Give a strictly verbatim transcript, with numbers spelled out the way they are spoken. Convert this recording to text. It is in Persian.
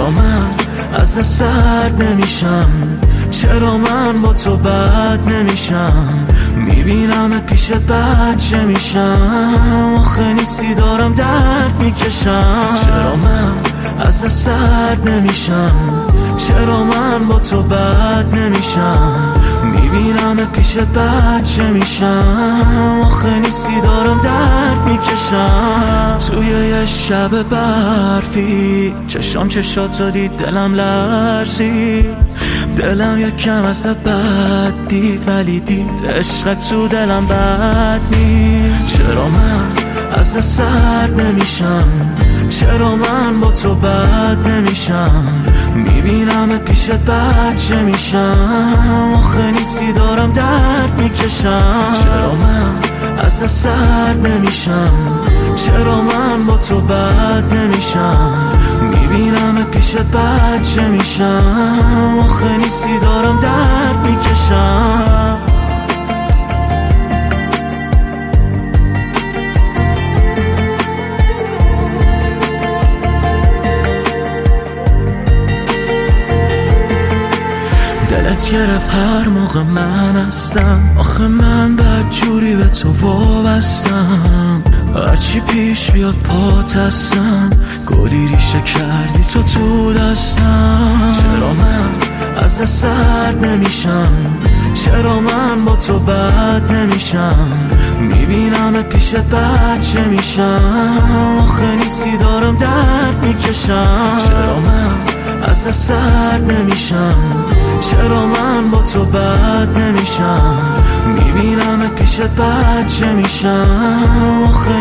چرا من از دست سرد نمیشم؟ چرا من با تو بد نمیشم؟ میبینمت پیشت بچه میشم، آخه نیستی دارم درد میکشم. چرا من از دست سرد نمیشم؟ چرا من با تو بد نمیشم؟ میبینمت پیشت بچه میشم، آخه نیستی دارم درد میکشم. توی یه شب برفی چشام چشات رو دید، دلم لرزید، دلم یکم ازت بد دید، ولی دید عشقت تو دلم بد نیست. چرا من از دست سرد نمیشم؟ چرا من با تو بد نمیشم؟ میبینمت پیشت بچه میشم، آخه نیستی دارم درد میکشم. چرا من از دست سرد نمیشم؟ چرا من با تو بد نمیشم؟ میبینمت پیشت بچه میشم، آخه نیستی دارم درد میکشم. دلت گرفت هر موقع من هستم، آخه من بدجوری به تو وابستم. هرچی پیش بیاد پات هستم، گلی ریشه کردی تو تو دستم. چرا من از دست سرد نمیشم؟ چرا من با تو بد نمیشم؟ میبینمت پیشت بچه میشم، آخه نیستی دارم درد میکشم. چرا من از دست سرد نمیشم؟ چرا من با تو بد نمیشم؟ میبینمت پیشت بچه میشم، آخه